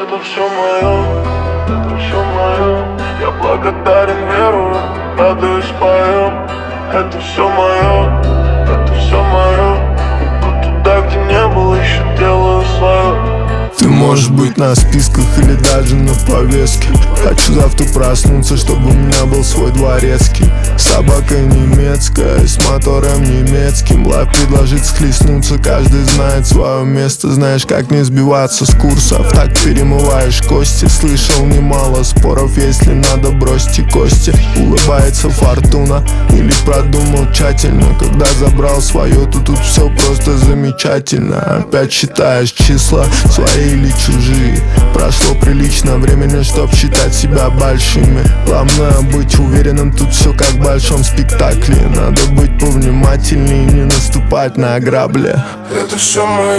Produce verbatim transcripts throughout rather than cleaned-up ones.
Это все мое, это все мое. Я благодарен, верую, радуюсь, пою. Это все мое, это все мое. Но туда, где не было, еще делаю свое. Ты можешь быть на списках или даже на повестке. Хочу завтра проснуться, чтобы у меня был свой дворецкий. Собака немецкая, с мотором немецким. Лайф предложит схлестнуться, каждый знает свое место. Знаешь, как не сбиваться с курсов, так перемываешь кости. Слышал немало споров, если надо, бросьте кости. Улыбается фортуна или продумал тщательно. Когда забрал свое, то тут все просто замечательно. Опять считаешь числа, свои или чужие. Прошло прилично времени, чтоб считать себя большими. Главное быть уверенным, тут все как в большом спектакле. Надо быть повнимательнее и не наступать на грабли. Это все мое,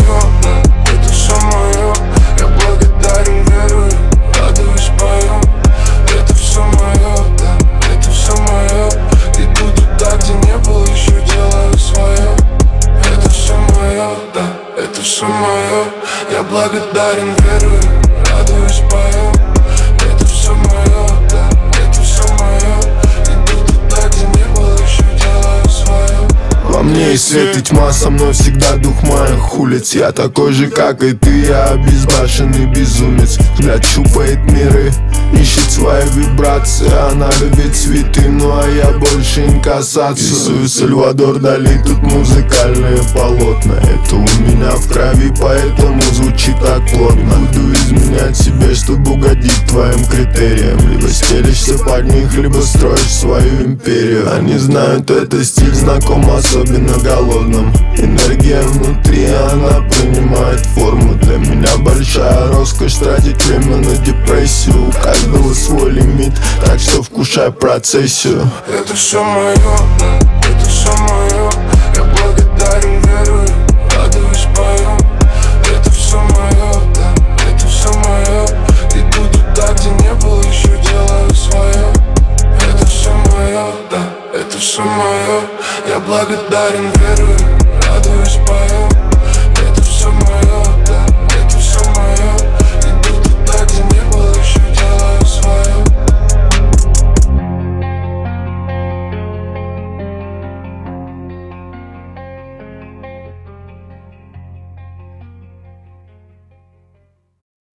это все мое. Я благодарен, верую, радуюсь, пою. Это все мое, да, это все мое. Иду туда, где не было, еще делаю свое. Это все мое, да, это все мое. Я благодарен, верую, радуюсь, пою. Это все мое, да, это все мое. Иду туда, где не было, еще делаю свое. Во мне и свет, и тьма, со мной всегда дух моих улиц. Я такой же, как и ты, я обезбашенный безумец. Взгляд щупает миры, ищет свои вибрации. Она любит цветы, ну а я больше не касаться. Рисую Сальвадор Дали, тут музыкальные полотна. Это у меня в крови, поэтому звучит так плотно. Буду изменять себе, чтобы угодить твоим критериям. Либо стелишься под них, либо строишь свою империю. Они знают, это стиль знаком, особенно голодным. Энергия внутри, она принимает форму. Для меня большая роскошь тратить время на депрессию. У каждого свой лимит, так что вкушай процессию. Это все мое, это все мое. Я благодарен, верую, радуюсь, пою. Это все мое, да, это все мое. Иду туда, где не было, еще делаю свое. Это все мое, да, это все мое. Я благодарен, верую.